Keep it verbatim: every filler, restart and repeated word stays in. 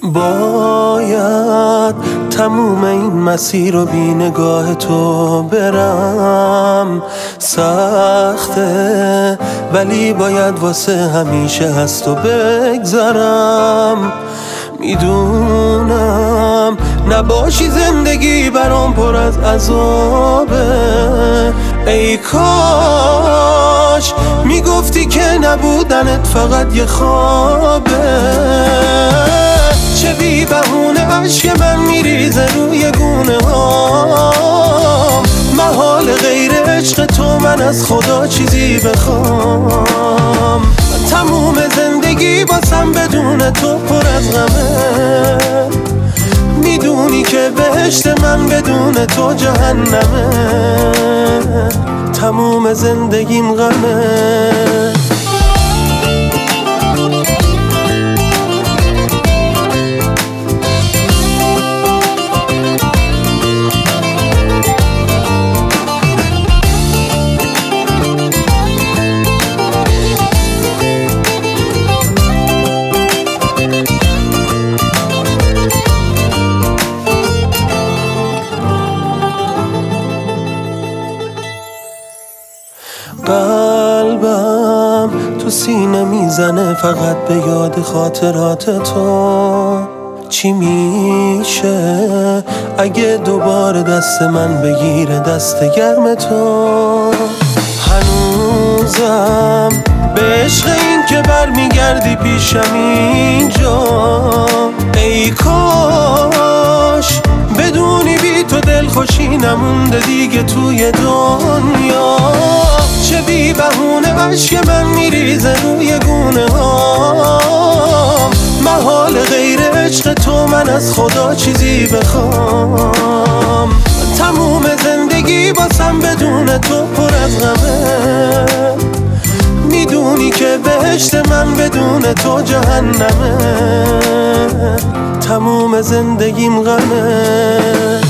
باید تموم این مسیر رو بی نگاه تو برم. سخته ولی باید واسه همیشه هست و بگذرم. میدونم نباشی زندگی برام پر از عذابه. ای کاش میگفتی که نبودنت فقط یه خوابه. چه بی بهونه عشق من میریزه روی گونه هام. محال غیر عشق تو من از خدا چیزی بخوام. تموم زندگی باسم بدون تو پر از غمه. میدونی که بهشت من بدون تو جهنمه. تموم زندگیم غمه. قلبم تو سینه میزنه فقط به یاد خاطرات تو. چی میشه اگه دوباره دست من بگیره دست گرم تو؟ هنوزم به عشق این که برمیگردی پیشم اینجا. ای کاش بدونی بی تو دلخوشی نمونده دیگه توی دنیا. چه بی بهونه عشق من میریزه روی گونه هام. محال غیر عشق تو من از خدا چیزی بخوام. تموم زندگی باسم بدون تو پر از غمه. میدونی که بهشت من بدون تو جهنمه. تموم زندگیم غمه.